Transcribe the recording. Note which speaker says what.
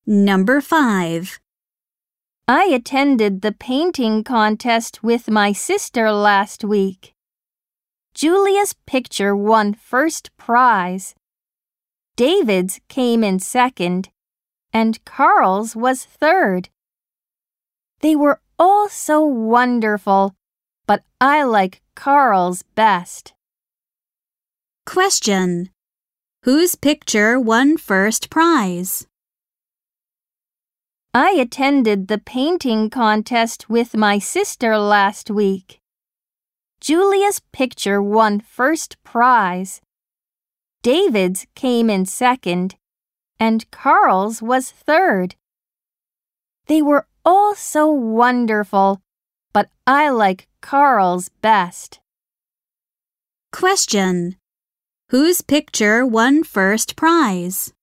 Speaker 1: Number 5.
Speaker 2: I attended the painting contest with my sister last week. Julia's picture won first prize. David's came in second, and Carl's was third. They were all so wonderful, but I like Carl's best.
Speaker 1: Question. Whose picture won first prize?
Speaker 2: I attended the painting contest with my sister last week. Julia's picture won first prize. David's came in second, and Carl's was third. They were all so wonderful, but I like Carl's best.
Speaker 1: Question. Whose picture won first prize?